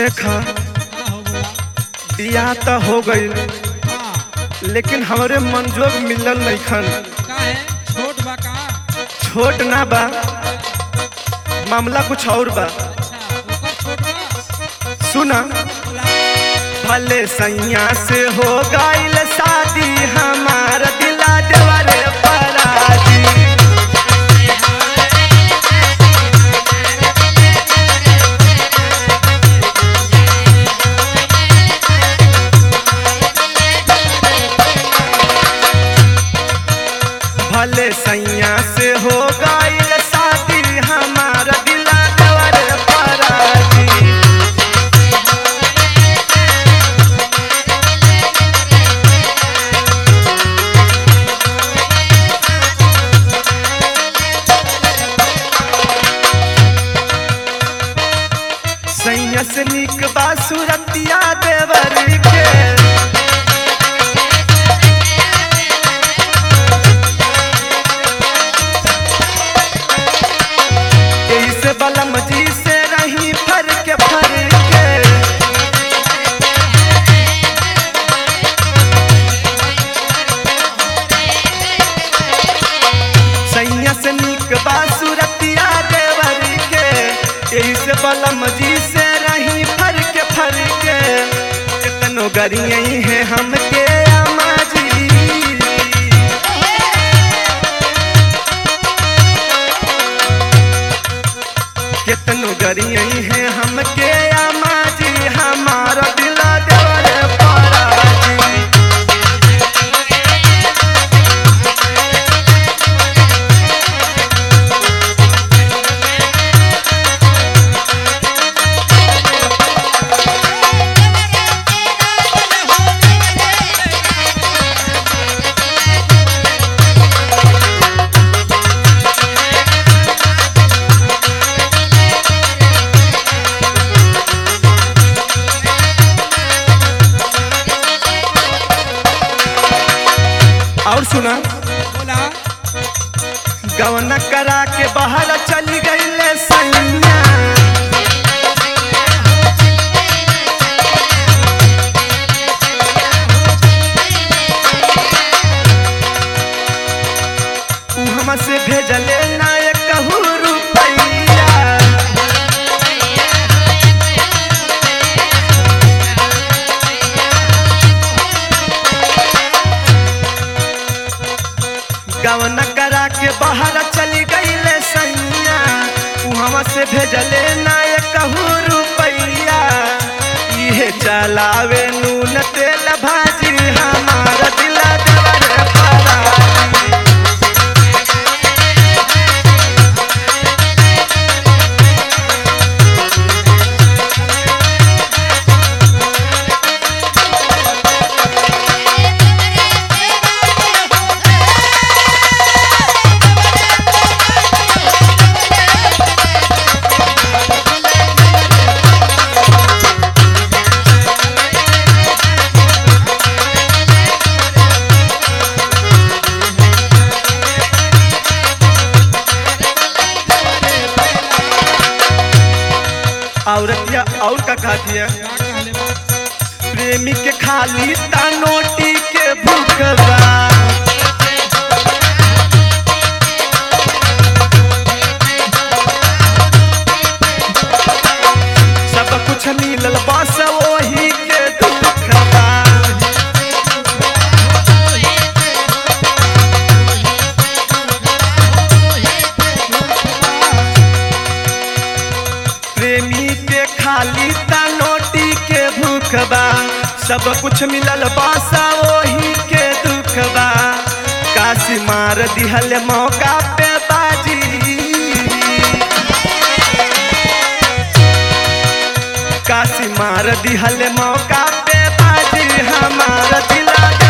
देखा हाँ हो बोला। बियाह तो हो गई, हाँ लेकिन हमरे मंजूर मिलल नहीं खन। का है छोट बा का? छोट ना बा, मामला कुछ और बा। अच्छा ओकर छोट बा। सुना, बोला। भले सैया से हो गईल शादी, हमार दिला देवरे पराजी। भले सैया से हो गईल शादी, हमार दिला देवरे पराजी। सैया से निक बा सुरतिया देवरी के, यही से बलम जी से रही फर के सैया से निक बा सुरतिया देवरी के, यही से बलम जी से रही फर के कितनो गरियई है हमके अम्मा जी। कितनो गरियई है हमके अम्मा जी, हमारा दिला देवरे पराजी। और सुना, बोला। गवना करा के बाहर चली गई सैया, उ हमसे भेजले ना कहू रुपैया। गवना करा के बाहर चली गई सैया, उ हमसे भेजले ना कहू रुपैया। इहे चलावे नून तेल भाजी, हमारा दिला देवरे पराजी। औरतिया और का कहती है, का कहले बा? प्रेमी के खाली तानोटी के भूखबा। सब कुछ मिलल बस वही के दुखबा। प्रेमी के खाली तानोटी के भूखबा, सब कुछ मिलल बासा वही के दुखबा। काशी मार दिहल मौका पे बाजी, काशी मार दिहल मौका पे बाजी, हमारा दिला